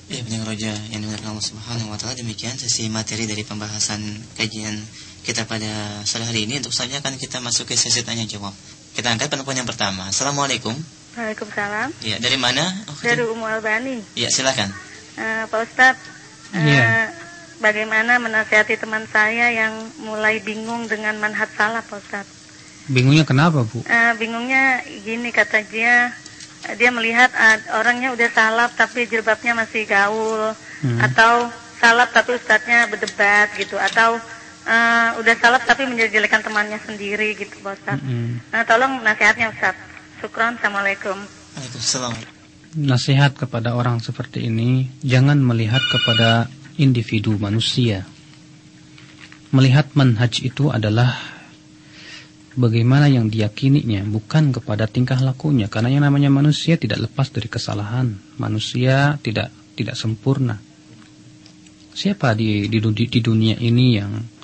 Ya, pendengar Roja yang dimuliakan Allah Subhanahu wa taala, demikian sesi materi dari pembahasan kajian kita pada sore hari ini. Untuk selanjutnya akan kita masuk ke sesi tanya jawab. Kita angkat penelpon yang pertama. Assalamualaikum. Waalaikumsalam. Ya, dari mana? Dari Ummu Albani. Ya, silakan. Pak Ustadz, bagaimana menasihati teman saya yang mulai bingung dengan manhaj salaf, Pak Ustadz? Bingungnya kenapa, Bu? Bingungnya gini, kata dia melihat orangnya udah salaf tapi jilbabnya masih gaul, atau salaf tapi ustadznya berdebat gitu, atau udah salaf tapi menjelek-jelekan temannya sendiri gitu, Pak Ustadz. Tolong nasihatnya, Ustadz. Syukran. Assalamualaikum. Waalaikumsalam. Nasihat kepada orang seperti ini, jangan melihat kepada individu manusia. Melihat manhaj itu adalah bagaimana yang diyakininya, bukan kepada tingkah lakunya. Karena yang namanya manusia tidak lepas dari kesalahan. Manusia tidak sempurna. Siapa di dunia ini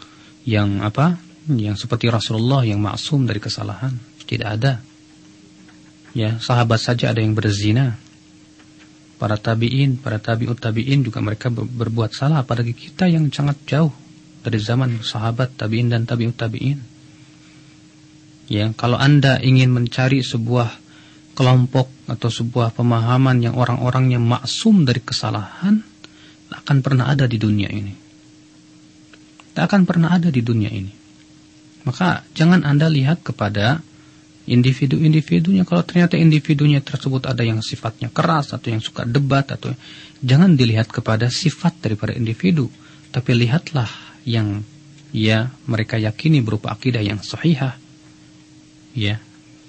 yang seperti Rasulullah yang maksum dari kesalahan? Tidak ada. Ya, sahabat saja ada yang berzina. Para tabi'in, para tabi'ut tabi'in juga mereka berbuat salah. Apalagi kita yang sangat jauh dari zaman sahabat, tabi'in dan tabi'ut tabi'in. Ya, kalau Anda ingin mencari sebuah kelompok atau sebuah pemahaman yang orang-orangnya maksum dari kesalahan, tak akan pernah ada di dunia ini. Tak akan pernah ada di dunia ini. Maka jangan Anda lihat kepada individu-individunya. Kalau ternyata individunya tersebut ada yang sifatnya keras atau yang suka debat, atau jangan dilihat kepada sifat daripada individu, tapi lihatlah yang mereka yakini berupa akidah yang sahihah. Ya,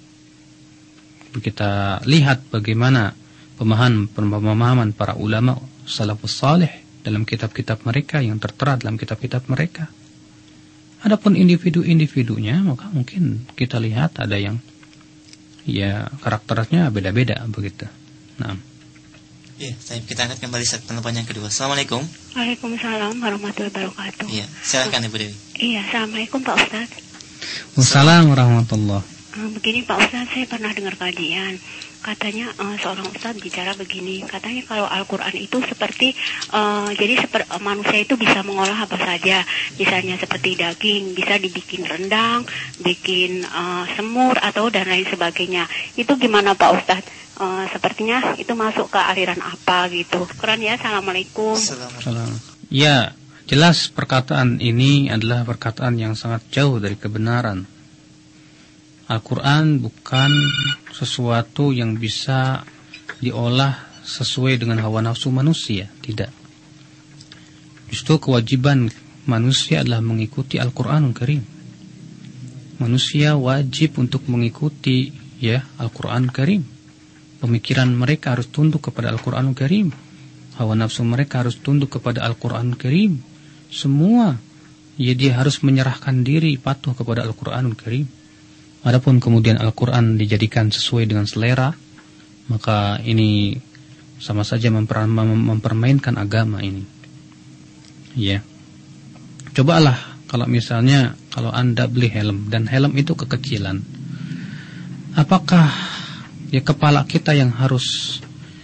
kita lihat bagaimana pemahaman para ulama salafus salih dalam kitab-kitab mereka, yang tertera dalam kitab-kitab mereka. Adapun individu-individunya, maka mungkin kita lihat ada yang karakternya beda-beda begitu. Nah. Ya, kita angkat kembali saat penelpon yang kedua. Assalamualaikum. Waalaikumsalam warahmatullahi wabarakatuh. Iya, silakan Ibu Dewi. Iya, assalamualaikum Pak Ustadz. Wassalamualaikum warahmatullahi. Begini Pak Ustadz, saya pernah dengar kajian. Katanya seorang Ustadz bicara begini. Katanya kalau Al-Quran itu seperti manusia itu bisa mengolah apa saja. Misalnya seperti daging, bisa dibikin rendang, bikin semur atau dan lain sebagainya. Itu gimana Pak Ustadz? Sepertinya itu masuk ke aliran apa gitu. Keren ya. Assalamualaikum. Assalamualaikum. Ya, jelas perkataan ini adalah perkataan yang sangat jauh dari kebenaran. Al-Quran bukan sesuatu yang bisa diolah sesuai dengan hawa nafsu manusia. Tidak. Justru kewajiban manusia adalah mengikuti Al-Quranul Karim. Manusia wajib untuk mengikuti Al-Quranul Karim. Pemikiran mereka harus tunduk kepada Al-Quranul Karim. Hawa nafsu mereka harus tunduk kepada Al-Quranul Karim. Semua dia harus menyerahkan diri, patuh kepada Al-Quranul Karim. Adapun kemudian Al-Quran dijadikan sesuai dengan selera, maka ini sama saja mempermainkan agama ini. Ya, cobalah kalau misalnya kalau Anda beli helm dan helm itu kekecilan, apakah kepala kita yang harus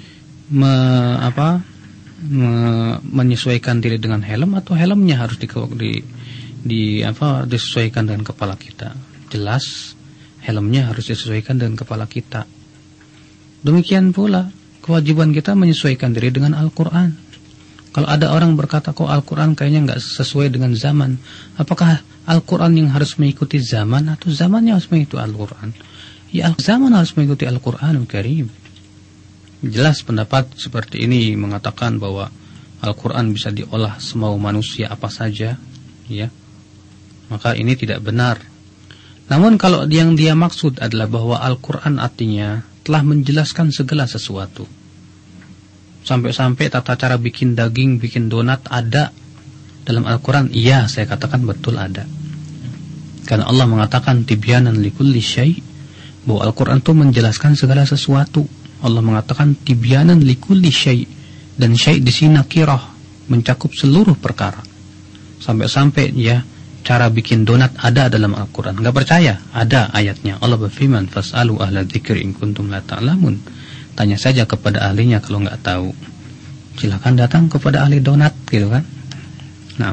menyesuaikan diri dengan helm, atau helmnya harus disesuaikan dengan kepala kita? Jelas helmnya harus disesuaikan dengan kepala kita. Demikian pula kewajiban kita menyesuaikan diri dengan Al-Quran. Kalau ada orang berkata kok Al-Quran kayaknya nggak sesuai dengan zaman, apakah Al-Quran yang harus mengikuti zaman atau zamannya harus mengikuti Al-Quran? Ya, zaman harus mengikuti Al-Quranul Karim. Jelas pendapat seperti ini mengatakan bahwa Al-Quran bisa diolah semau manusia apa saja, ya. Maka ini tidak benar. Namun kalau yang dia maksud adalah bahwa Al-Quran artinya telah menjelaskan segala sesuatu. Sampai-sampai tata cara bikin daging, bikin donat ada dalam Al-Quran. Iya, saya katakan betul ada. Karena Allah mengatakan tibyanan likulli syai', bahwa Al-Quran itu menjelaskan segala sesuatu. Allah mengatakan tibyanan likulli syai', dan syai' di sini nakirah, mencakup seluruh perkara. Sampai-sampai cara bikin donat ada dalam Al-Quran. Enggak percaya? Ada ayatnya. Allah berfirman, "Fas'alu ahla dzikri in kuntum la ta'lamun." Tanya saja kepada ahlinya kalau enggak tahu. silakan datang kepada ahli donat gitu kan. Nah.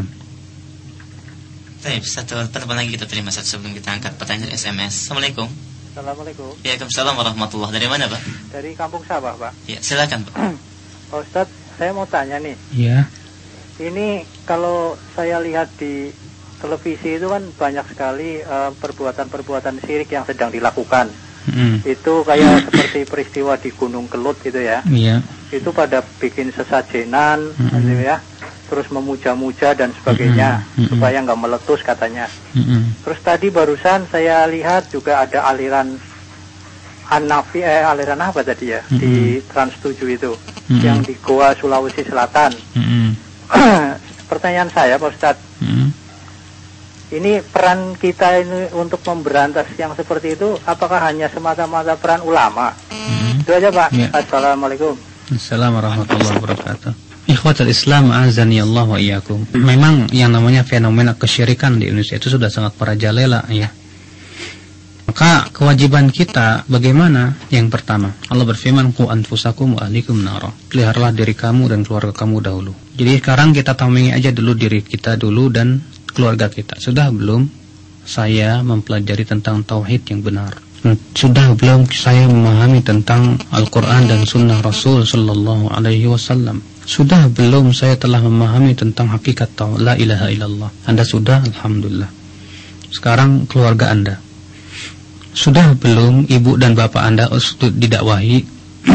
Baik, satu telepon lagi kita terima sebelum kita angkat pertanyaan SMS. Assalamualaikum. Assalamualaikum. Waalaikumsalam warahmatullahi. Dari mana, Pak? Dari Kampung Sabah, Pak. Ya, silakan, Pak. Pak Ustadz, saya mau tanya nih. Iya. Ini kalau saya lihat di televisi itu kan banyak sekali perbuatan-perbuatan syirik yang sedang dilakukan. Itu kayak seperti peristiwa di Gunung Kelut gitu ya. Iya. Itu pada bikin sesajenan gitu ya. Terus memuja-muja dan sebagainya supaya nggak meletus katanya. Terus tadi barusan saya lihat juga ada aliran Hanafi, aliran apa tadi ya, di Trans 7 itu, yang di Goa Sulawesi Selatan. Pertanyaan saya, Pak Ustadz, ini peran kita ini untuk memberantas yang seperti itu, apakah hanya semata-mata peran ulama? Itu aja, Pak. Ya. Assalamualaikum. Assalamualaikum warahmatullahi wabarakatuh. Ikhwatul Islam azani Allah wa iyyakum. Memang yang namanya fenomena kesyirikan di Indonesia itu sudah sangat merajalela ya. Maka kewajiban kita bagaimana? Yang pertama, Allah berfirman, "Qu anfusakum wa ahlikum nara." Peliharalah diri kamu dan keluarga kamu dahulu. Jadi sekarang kita tamiyi aja dulu diri kita dulu dan keluarga kita. Sudah belum saya mempelajari tentang tauhid yang benar? Sudah belum saya memahami tentang Al-Quran dan Sunnah Rasul Sallallahu Alaihi Wasallam? Sudah belum saya telah memahami tentang hakikat la ilaha illallah? Anda sudah, alhamdulillah. Sekarang keluarga Anda sudah belum? Ibu dan bapak Anda didakwahi?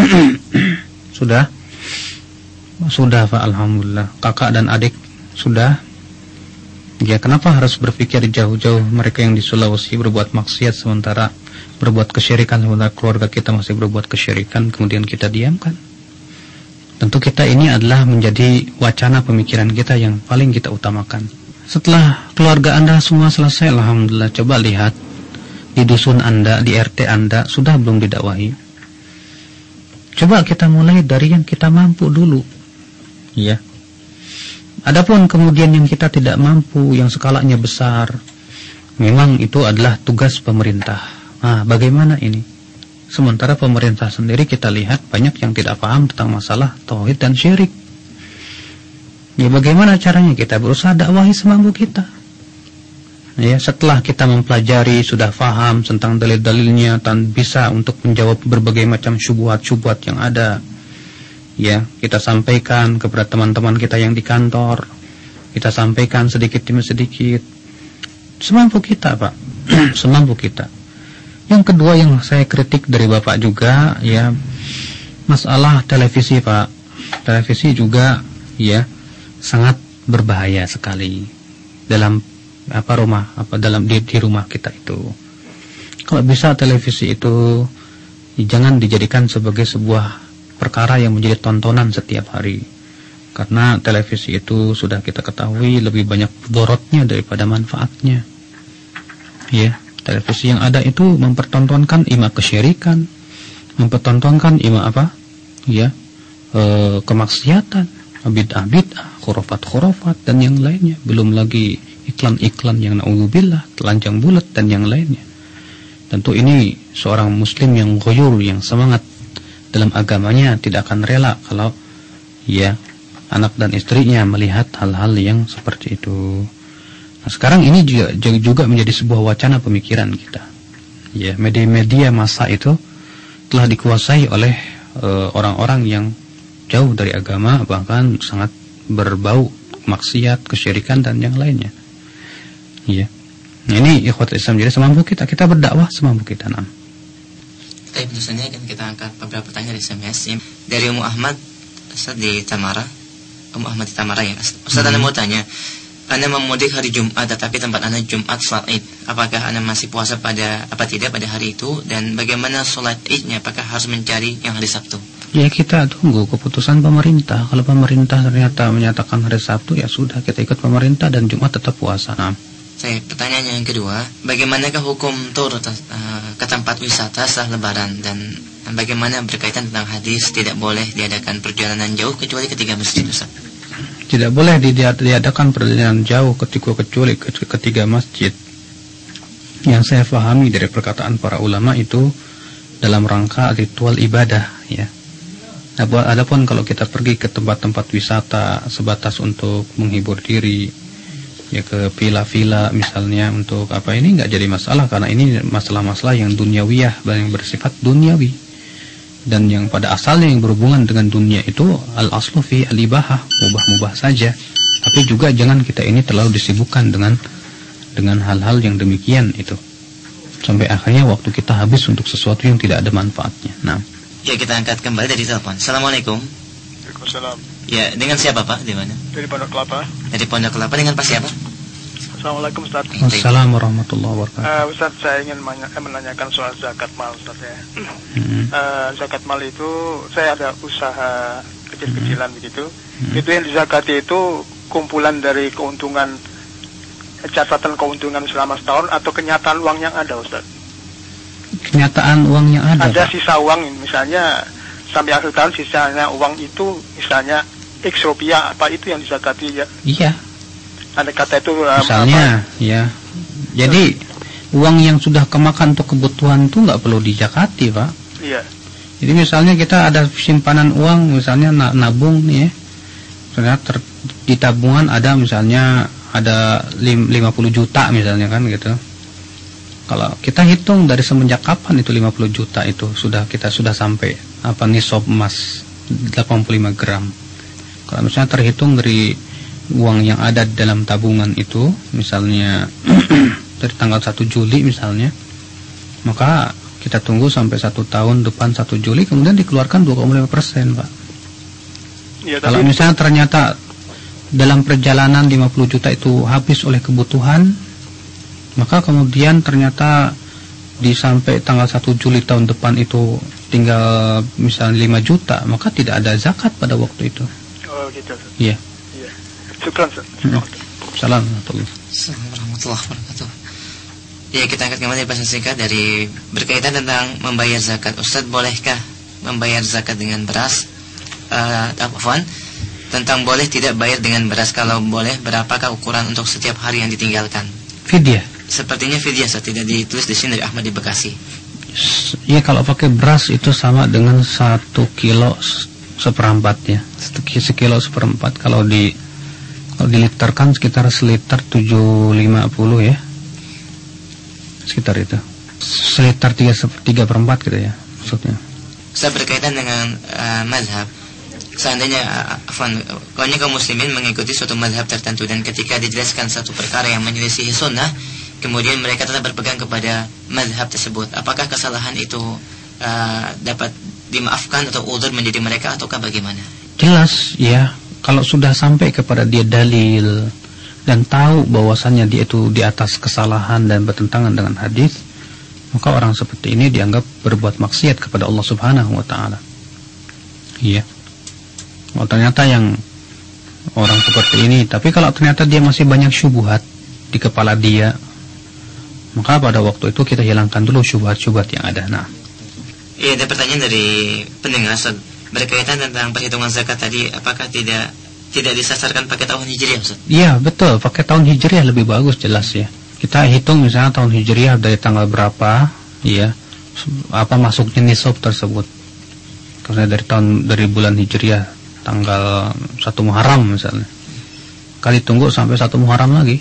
Sudah? Sudah, Pak, alhamdulillah. Kakak dan adik sudah? Ya, kenapa harus berpikir jauh-jauh mereka yang di Sulawesi berbuat maksiat sementara berbuat kesyirikan, sementara keluarga kita masih berbuat kesyirikan, kemudian kita diamkan? Tentu kita ini adalah menjadi wacana pemikiran kita yang paling kita utamakan. Setelah keluarga Anda semua selesai, alhamdulillah, coba lihat di dusun Anda, di RT Anda, sudah belum didakwahi? Coba kita mulai dari yang kita mampu dulu. Ya. Adapun kemudian yang kita tidak mampu, yang skalanya besar, memang itu adalah tugas pemerintah. Nah, bagaimana ini? Sementara pemerintah sendiri kita lihat banyak yang tidak paham tentang masalah tauhid dan syirik. Ya, bagaimana caranya? Kita berusaha dakwahi semampu kita. Ya, setelah kita mempelajari, sudah paham tentang dalil-dalilnya dan bisa untuk menjawab berbagai macam syubhat-syubhat yang ada. Ya, kita sampaikan kepada teman-teman kita yang di kantor. Kita sampaikan sedikit demi sedikit. Semampu kita, Pak. Semampu kita. Yang kedua yang saya kritik dari Bapak juga, ya, masalah televisi, Pak. Televisi juga, ya, sangat berbahaya sekali dalam di rumah kita itu. Kalau bisa televisi itu jangan dijadikan sebagai sebuah perkara yang menjadi tontonan setiap hari. Karena televisi itu sudah kita ketahui lebih banyak dorotnya daripada manfaatnya. Ya. Televisi yang ada itu mempertontonkan ima kesyirikan, mempertontonkan ima apa? Ya, kemaksiatan, bid'ah, khurafat dan yang lainnya. Belum lagi iklan-iklan yang na'udzubillah, telanjang bulat dan yang lainnya. Tentu ini seorang muslim yang ghuyur, yang semangat dalam agamanya tidak akan rela kalau ya anak dan istrinya melihat hal-hal yang seperti itu. Nah, sekarang ini juga menjadi sebuah wacana pemikiran kita. Ya, media-media massa itu telah dikuasai oleh orang-orang yang jauh dari agama, bahkan sangat berbau maksiat, kesyirikan dan yang lainnya. Ya. Nah, ini ikhwatul Islam, jadi semampu kita berdakwah semampu kita. Nah. Baik, tentunya akan kita angkat beberapa pertanyaan di SMS dari Ummu Ahmad Ustaz di Tamara. Ummu Ahmad di Tamara ya. Ustaz, Anda mau tanya, Anda memudik hari Jumat tetapi tempat Anda Jumat salat Id. Apakah Anda masih puasa pada hari itu, dan bagaimana salat Idnya? Apakah harus mencari yang hari Sabtu? Ya, kita tunggu keputusan pemerintah. Kalau pemerintah ternyata menyatakan hari Sabtu, ya sudah, kita ikut pemerintah dan Jumat tetap puasa. Nah. Pertanyaan yang kedua, bagaimanakah hukum tur ke tempat wisata setelah Lebaran, dan bagaimana berkaitan tentang hadis tidak boleh diadakan perjalanan jauh kecuali ketiga masjid, Ustaz? Tidak boleh diadakan perjalanan jauh kecuali ketiga masjid. Yang saya pahami dari perkataan para ulama itu dalam rangka ritual ibadah, ya. Adapun kalau kita pergi ke tempat-tempat wisata sebatas untuk menghibur diri, ya ke villa-villa misalnya untuk apa, ini nggak jadi masalah karena ini masalah-masalah yang duniawiyah, yang bersifat duniawi, dan yang pada asalnya yang berhubungan dengan dunia itu al-aslu fi al-ibahah, mubah-mubah saja. Tapi juga jangan kita ini terlalu disibukkan dengan hal-hal yang demikian itu, sampai akhirnya waktu kita habis untuk sesuatu yang tidak ada manfaatnya. Nah, ya, kita angkat kembali dari telepon. Assalamualaikum. Waalaikumsalam. Ya, dengan siapa Pak? Di mana? Dari Pondok Kelapa. Dari Pondok Kelapa, dengan Pak siapa? Assalamualaikum Ustaz. Assalamualaikum warahmatullahi wabarakatuh. Ustaz, saya ingin menanyakan soal zakat mal Ustaz ya. Zakat mal itu saya ada usaha kecil-kecilan begitu. Itu yang dizakati itu kumpulan dari keuntungan, catatan keuntungan selama setahun atau kenyataan uang yang ada Ustaz? Kenyataan uang yang ada. Ada Pak. sisa uang misalnya sampai akhir tahun sisanya uang itu misalnya X rupiah, apa itu yang dizakati ya? Iya. Ada kata itu misalnya ya. Jadi uang yang sudah kemakan untuk kebutuhan itu nggak perlu dizakati, Pak. Iya. Jadi misalnya kita ada simpanan uang, misalnya nabung nih ya. Ternyata di tabungan ada misalnya ada 50 juta misalnya kan gitu. Kalau kita hitung dari semenjak kapan itu 50 juta itu kita sudah sampai apa nisab emas 85 gram. Kalau misalnya terhitung dari uang yang ada dalam tabungan itu misalnya dari tanggal 1 Juli misalnya, maka kita tunggu sampai 1 tahun depan 1 Juli kemudian dikeluarkan 2,5%, Pak. Ya, tapi kalau misalnya ternyata dalam perjalanan 50 juta itu habis oleh kebutuhan, maka kemudian ternyata di sampai tanggal 1 Juli tahun depan itu tinggal misalnya 5 juta, maka tidak ada zakat pada waktu itu. Oh gitu. Iya. Iya. Syukran. Assalamualaikum warahmatullahi wabarakatuh. Ya, kita angkat kembali pesan singkat dari berkaitan tentang membayar zakat. Ustaz, bolehkah membayar zakat dengan beras? Tentang boleh tidak bayar dengan beras, kalau boleh berapakah ukuran untuk setiap hari yang ditinggalkan? Fidyah. Sepertinya fidyah, tidak ditulis di sini dari Ahmad di Bekasi. Iya, kalau pakai beras itu sama dengan 1 kilo seperempat ya. 1 kilo seperempat. Kalau diliterkan sekitar seliter 750 ya. Sekitar itu. Seliter 3/4 gitu ya maksudnya. Saya berkaitan dengan mazhab. Seandainya kaum muslimin mengikuti suatu mazhab tertentu dan ketika dijelaskan satu perkara yang menyelisihi sunnah, kemudian mereka tetap berpegang kepada mazhab tersebut, apakah kesalahan itu dapat dimaafkan atau udzur menjadi mereka ataukah bagaimana? Jelas ya, kalau sudah sampai kepada dia dalil dan tahu bahwasannya dia itu di atas kesalahan dan bertentangan dengan hadis, maka orang seperti ini dianggap berbuat maksiat kepada Allah Subhanahu wa taala. Iya. Oh, ternyata yang orang seperti ini, tapi kalau ternyata dia masih banyak syubhat di kepala dia, maka pada waktu itu kita hilangkan dulu syubhat-syubhat yang ada. Nah, iya, ada pertanyaan dari pendengar berkaitan tentang perhitungan zakat tadi, apakah tidak disasarkan pakai tahun Hijriah, Ustaz? Iya, betul, pakai tahun Hijriah lebih bagus, jelas ya. Kita hitung misalnya tahun Hijriah dari tanggal berapa, ya, apa masuknya nisab tersebut. Karena dari bulan Hijriah tanggal 1 Muharram misalnya, kali tunggu sampai 1 Muharram lagi.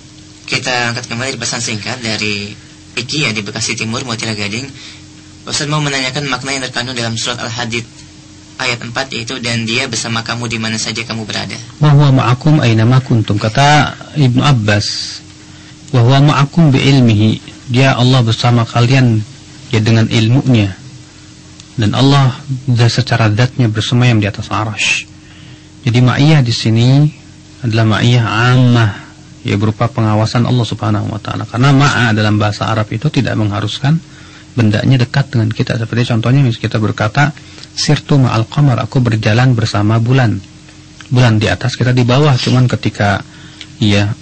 Kita angkat kembali pesan singkat dari Iki ya di Bekasi Timur, Mutiara Gading. Ustaz mau menanyakan makna yang terkandung dalam surat Al-Hadid ayat 4, yaitu dan dia bersama kamu di mana saja kamu berada. Wa huwa ma'akum aina ma kuntum, kata Ibnu Abbas. Wa huwa ma'akum bi ilmihi, dia Allah bersama kalian ya dengan ilmunya. Dan Allah secara zatnya bersemayam di atas arasy. Jadi ma'iyah di sini adalah ma'iyah ammah, ya berupa pengawasan Allah Subhanahu wa taala. Karena ma'a dalam bahasa Arab itu tidak mengharuskan bendanya dekat dengan kita. Seperti contohnya kita berkata sirtu ma'al qamar, aku berjalan bersama bulan. Bulan di atas, kita di bawah. Cuman ketika ya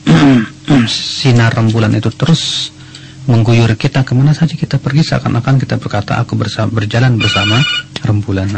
sinar rembulan itu terus mengguyur kita, kemana saja kita pergi seakan-akan kita berkata aku berjalan bersama rembulan.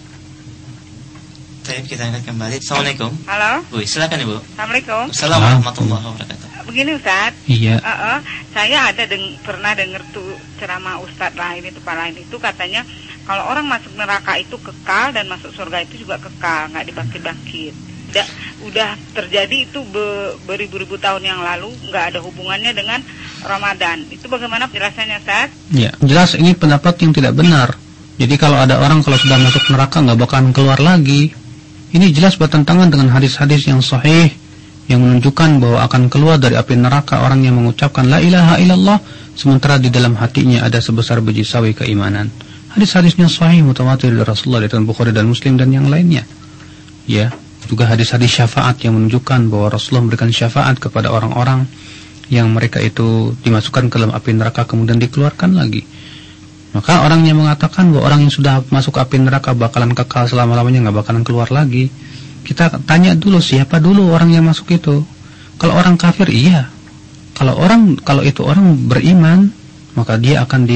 Baik, kita angkat kembali. Assalamualaikum. Halo. Bu, silakan Ibu. Assalamualaikum. Assalamualaikum warahmatullahi wabarakatuh. Begini Ustaz. Iya. Saya ada pernah dengar tuh ceramah Ustaz lain itu, katanya Kalau orang masuk neraka itu kekal dan masuk surga itu juga kekal, nggak dibangkit-bangkit. Udah terjadi itu beribu-ribu tahun yang lalu, nggak ada hubungannya dengan Ramadan. Itu bagaimana penjelasannya, Ustaz? Ya, jelas ini pendapat yang tidak benar. Jadi kalau ada orang kalau sudah masuk neraka nggak bakalan keluar lagi. Ini jelas bertentangan dengan hadis-hadis yang sahih yang menunjukkan bahwa akan keluar dari api neraka orang yang mengucapkan la ilaha illallah sementara di dalam hatinya ada sebesar biji sawi keimanan. Hadis-hadisnya sahih mutawatir dari Rasulullah dari Bukhari dan Muslim dan yang lainnya. Ya, juga hadis-hadis syafaat yang menunjukkan bahwa Rasulullah memberikan syafaat kepada orang-orang yang mereka itu dimasukkan ke dalam api neraka kemudian dikeluarkan lagi. Maka orang yang mengatakan bahwa orang yang sudah masuk api neraka bakalan kekal selama-lamanya, nggak bakalan keluar lagi, kita tanya dulu siapa dulu orang yang masuk itu. Kalau orang kafir iya. Kalau itu orang beriman, maka dia akan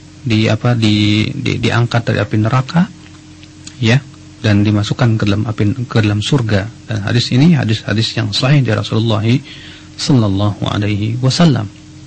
diangkat dari api neraka, ya, dan dimasukkan ke dalam surga. Dan hadis ini hadis yang sahih dari Rasulullah sallallahu alaihi wasallam.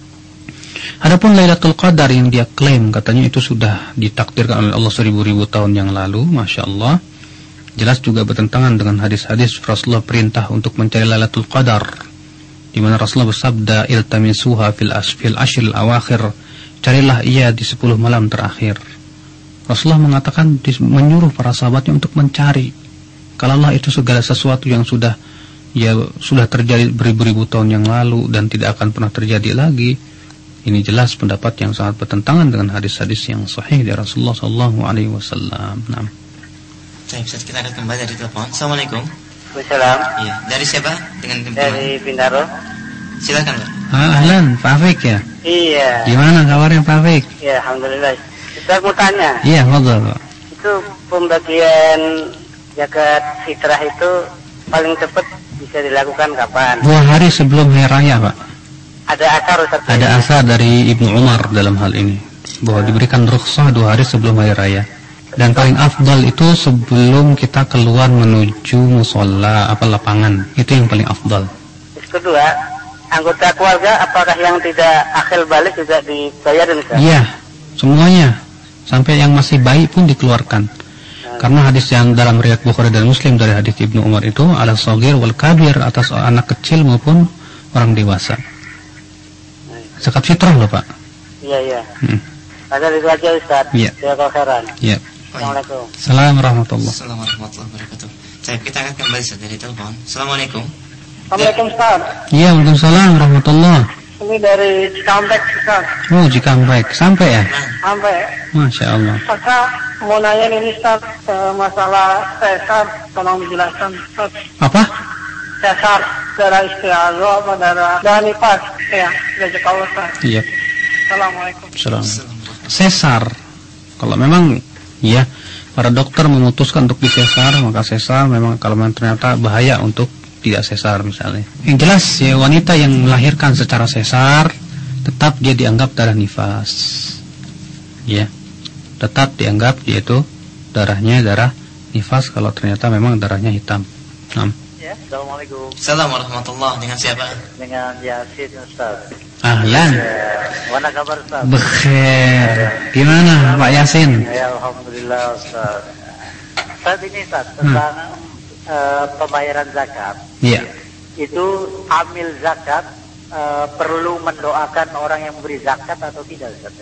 Adapun Lailatul Qadar yang dia klaim katanya itu sudah ditakdirkan oleh Allah 1000 tahun yang lalu, Masya Allah, jelas juga bertentangan dengan hadis-hadis Rasulullah perintah untuk mencari Lailatul Qadar, di mana Rasulullah bersabda iltamisuha fil ashril awakhir, carilah ia di 10 malam terakhir. Rasulullah mengatakan menyuruh para sahabatnya untuk mencari. Kalau Allah itu segala sesuatu yang sudah terjadi beribu-ribu tahun yang lalu dan tidak akan pernah terjadi lagi. Ini jelas pendapat yang sangat bertentangan dengan hadis-hadis yang sahih dari Rasulullah sallallahu alaihi wasallam. Nah. Baik, kita akan kembali dari telepon. Assalamualaikum. Waalaikumsalam. Iya, dari siapa? Dari Bintaro. Silakan, Pak. Ahlan, Pak Afik ya? Iya. Gimana kabarnya Pak Afik? Iya, alhamdulillah. Saya mau tanya. Iya, fadhal, Pak. Itu pembagian zakat fitrah itu paling cepat bisa dilakukan kapan? 2 hari sebelum hari raya, Pak. Ada asar, Ustaz? Ada asar dari Ibnu Umar dalam hal ini, bahwa diberikan rukhsah 2 hari sebelum hari raya. Dan paling afdal itu sebelum kita keluar menuju musola lapangan. Itu yang paling afdal. Kedua, anggota keluarga apakah yang tidak akhil balik juga dibayarin, Ustaz? Iya, semuanya. Sampai yang masih bayi pun dikeluarkan. Karena hadis yang dalam riwayat Bukhari dan Muslim dari hadis Ibnu Umar itu ala shaghir wal kabir, atas anak kecil maupun orang dewasa. Zakat fitrah loh, Pak. Iya. Ada itu aja, Ustaz. Iya. Jazakallahu khairan. Iya. Assalamualaikum. Assalamualaikum warahmatullahi wabarakatuh. Kita akan kembali dari telepon. Assalamualaikum. Assalamualaikum, Ustaz. Iya, waalaikumsalam warahmatullahi. Ini dari Cikampek, Ustaz. Oh, Cikampek. Sampai ya? Sampai. Masya Allah. Ustaz, mau nanya ini, Ustaz, masalah sesar, tolong dijelaskan, Ustaz. Apa? Sesar, darah istiadah apa darah nifas? Ya, jazakallah, Ustaz. Iya. Assalamualaikum. Sesar. Kalau memang ya para dokter memutuskan untuk disesar, maka sesar. Memang kalau memang ternyata bahaya untuk tidak sesar misalnya. Yang jelas ya, wanita yang melahirkan secara sesar tetap dia dianggap darah nifas. Ya. Tetap dianggap dia itu darahnya darah nifas kalau ternyata memang darahnya hitam. Ya, Assalamualaikum. Assalamualaikum warahmatullahi. Dengan siapa? Dengan Yasin, Ustaz. Ahlan. Mana kabar, Ustaz? Bekhair. Gimana Pak Yasin? Ya, alhamdulillah, Ustaz. Saat ini, Ustaz, tentang pembayaran zakat. Iya. Itu amil zakat perlu mendoakan orang yang memberi zakat atau tidak, Ustaz?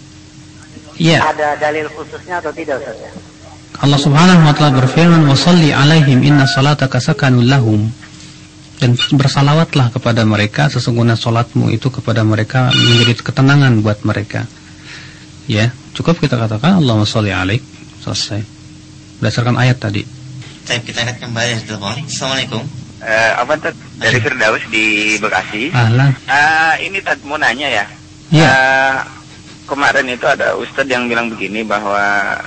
Iya. Ada dalil khususnya atau tidak, Ustaz? Allah Subhanahu wa taala berfirman, "Wa shalli 'alaihim inna salataka sakanun lahum." Dan bersalawatlah kepada mereka, sesungguhnya salatmu itu kepada mereka menjadi ketenangan buat mereka. Ya, cukup kita katakan Allahumma shalli 'alaik, selesai. Berdasarkan ayat tadi. Baik, kita akan kembali dari telepon. Assalamualaikum. Abang dari Firdaus di Bekasi. Ahlan. Ini tadi mau nanya ya. Iya. Kemarin itu ada ustadz yang bilang begini bahwa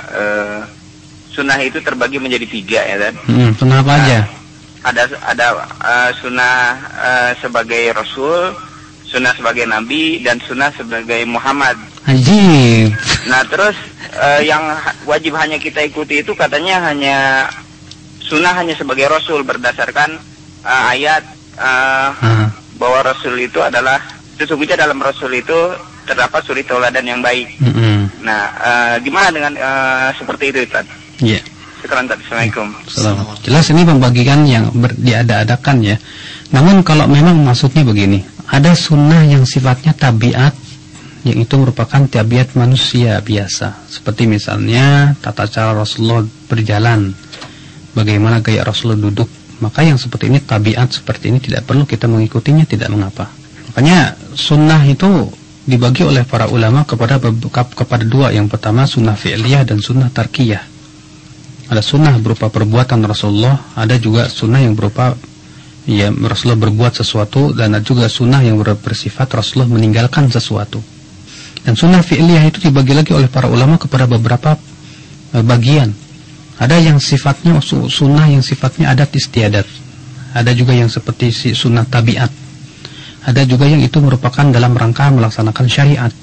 sunnah itu terbagi menjadi 3 ya kan? Sunnah apa aja? Ada sunnah sebagai Rasul, sunnah sebagai Nabi, dan sunnah sebagai Muhammad. Ajib. Nah terus yang wajib hanya kita ikuti itu katanya hanya sunnah hanya sebagai Rasul berdasarkan ayat bahwa Rasul itu adalah sesungguhnya dalam Rasul itu terdapat suri tauladan yang baik. Nah, gimana dengan seperti itu, Ustaz? Iya. Assalamualaikum. Jelas ini pembagian yang diada-adakan ya. Namun kalau memang maksudnya begini, ada sunnah yang sifatnya tabiat, yang itu merupakan tabiat manusia biasa. Seperti misalnya tata cara Rasulullah berjalan, bagaimana gaya Rasulullah duduk. Maka yang seperti ini, tabiat seperti ini tidak perlu kita mengikutinya, tidak mengapa. Makanya sunnah itu dibagi oleh para ulama kepada dua. Yang pertama sunnah fi'liyah dan sunnah tarkiyah. Ada sunnah berupa perbuatan Rasulullah, ada juga sunnah yang berupa ya Rasulullah berbuat sesuatu, dan ada juga sunnah yang bersifat Rasulullah meninggalkan sesuatu. Dan sunnah fi'liyah itu dibagi lagi oleh para ulama kepada beberapa bagian. Ada yang sifatnya sunnah yang sifatnya adat istiadat. Ada juga yang seperti sunnah tabiat. Ada juga yang itu merupakan dalam rangka melaksanakan syariat.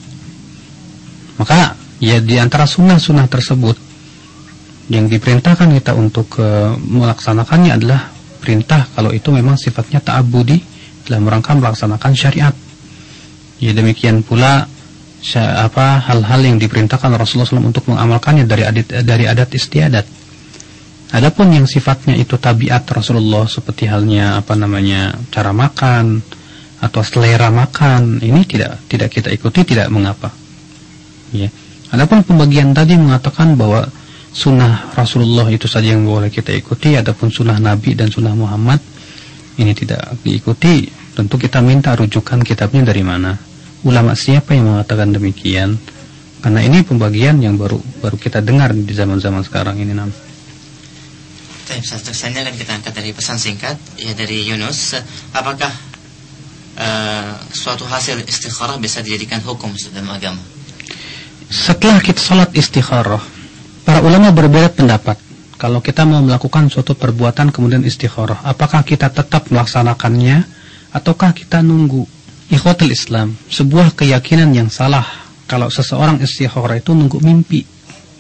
Maka ya di antara sunnah-sunnah tersebut yang diperintahkan kita untuk melaksanakannya adalah perintah kalau itu memang sifatnya ta'abbudi dalam rangka melaksanakan syariat. Ya demikian pula hal-hal yang diperintahkan Rasulullah SAW untuk mengamalkannya dari adat istiadat. Adapun yang sifatnya itu tabiat Rasulullah seperti halnya cara makan atau selera makan, ini tidak kita ikuti, tidak mengapa. Ya. Adapun pembagian tadi mengatakan bahwa sunnah Rasulullah itu saja yang boleh kita ikuti, adapun sunnah Nabi dan sunnah Muhammad ini tidak diikuti. Tentu kita minta rujukan kitabnya dari mana, ulama siapa yang mengatakan demikian, karena ini pembagian yang baru kita dengar di zaman-zaman sekarang ini. Selanjutnya akan kita angkat dari pesan singkat ya dari Yunus. Apakah suatu hasil istikharah bisa dijadikan hukum dalam agama? Setelah kita salat istikharah, para ulama berbeda pendapat. Kalau kita mau melakukan suatu perbuatan kemudian istikharah, apakah kita tetap melaksanakannya ataukah kita nunggu? Ikhwatul Islam, sebuah keyakinan yang salah kalau seseorang istikharah itu nunggu mimpi.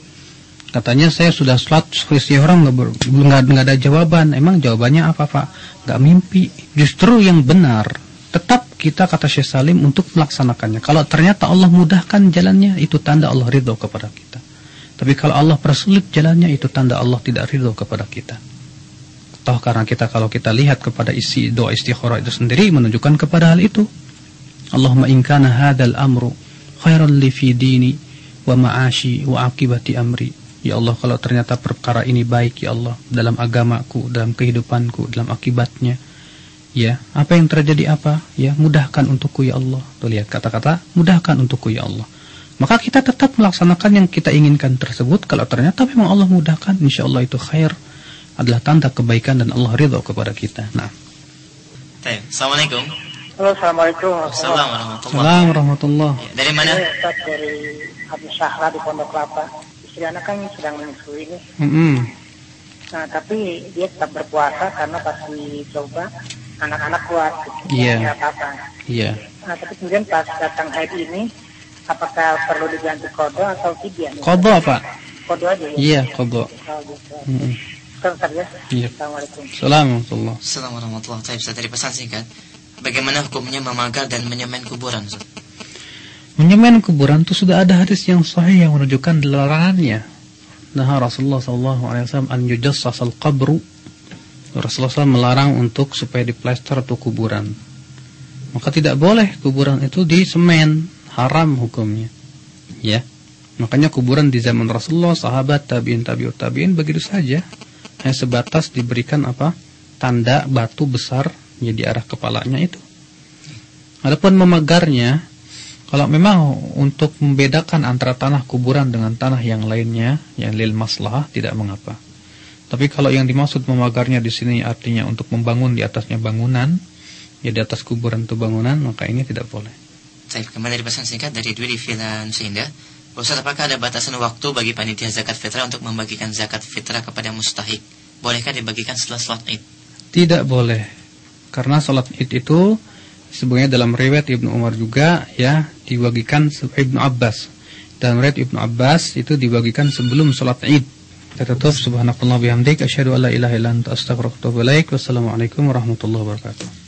Katanya saya sudah sholat istikharah nggak ada jawaban. Emang jawabannya apa Pak? Nggak mimpi. Justru yang benar tetap kita, kata Syekh Salim, untuk melaksanakannya. Kalau ternyata Allah mudahkan jalannya, itu tanda Allah ridho kepada kita. Tapi kalau Allah persulit jalannya, itu tanda Allah tidak ridho kepada kita. Toh karena kalau kita lihat kepada isi doa istikharah itu sendiri menunjukkan kepada hal itu. Allahumma in kana hadzal amru khairan li fi dini wa ma'ashi wa aqibati amri. Ya Allah, kalau ternyata perkara ini baik ya Allah dalam agamaku, dalam kehidupanku, dalam akibatnya, ya apa yang terjadi ya mudahkan untukku ya Allah. Tuh lihat kata-kata mudahkan untukku ya Allah. Maka kita tetap melaksanakan yang kita inginkan tersebut. Kalau ternyata memang Allah mudahkan, insya Allah itu khair, adalah tanda kebaikan dan Allah ridho kepada kita. Nah. Assalamualaikum. Halo, assalamualaikum. Assalamualaikum warahmatullahi. Dari mana? Saya dari Abu Syahra di Pondok Kelapa. Istri anak kan sedang menyusui ini. Nah, tapi dia tetap berpuasa karena pasti coba anak-anak kuat. Iya. Apa-apa. Iya. Nah, tapi kemudian pas datang haid ini, apakah perlu diganti qada atau fidyah? Qada apa? Qada aja. Ya? Iya, qada. Sebentar ya. Iya. Assalamualaikum. Assalamualaikum warahmatullahi wabarakatuh. Saya dari pesan singkat. Bagaimana hukumnya memagar dan menyemen kuburan? Menyemen kuburan itu sudah ada hadis yang sahih yang menunjukkan larangannya. Nah, Rasulullah SAW an yujassasal qabru. Rasulullah SAW melarang untuk supaya diplester atau kuburan. Maka tidak boleh kuburan itu disemen, haram hukumnya. Ya. Makanya kuburan di zaman Rasulullah, sahabat, tabi'in, tabi'ut tabi'in begitu saja. Hanya sebatas diberikan tanda batu besar ya di arah kepalanya itu. Adapun memagarnya, kalau memang untuk membedakan antara tanah kuburan dengan tanah yang lainnya, yang lil maslahah, tidak mengapa. Tapi kalau yang dimaksud memagarnya di sini artinya untuk membangun di atasnya bangunan, ya di atas kuburan itu bangunan, maka ini tidak boleh. Saya kembali dari pesan singkat dari Dwi di Villa Nusa. Ustaz, apakah ada batasan waktu bagi panitia zakat fitrah untuk membagikan zakat fitrah kepada mustahik? Bolehkah dibagikan setelah salat Id? Tidak boleh. Karena salat Id itu sebenarnya dalam riwayat Ibnu Umar juga ya dibagikan Ibnu Abbas. Dalam riwayat Ibnu Abbas itu dibagikan sebelum salat Id. Tutup subhanallahi bihamdik asyhadu an la ilaha illa anta astaghfiruka wa atubu ilaik. Wassalamualaikum warahmatullahi wabarakatuh.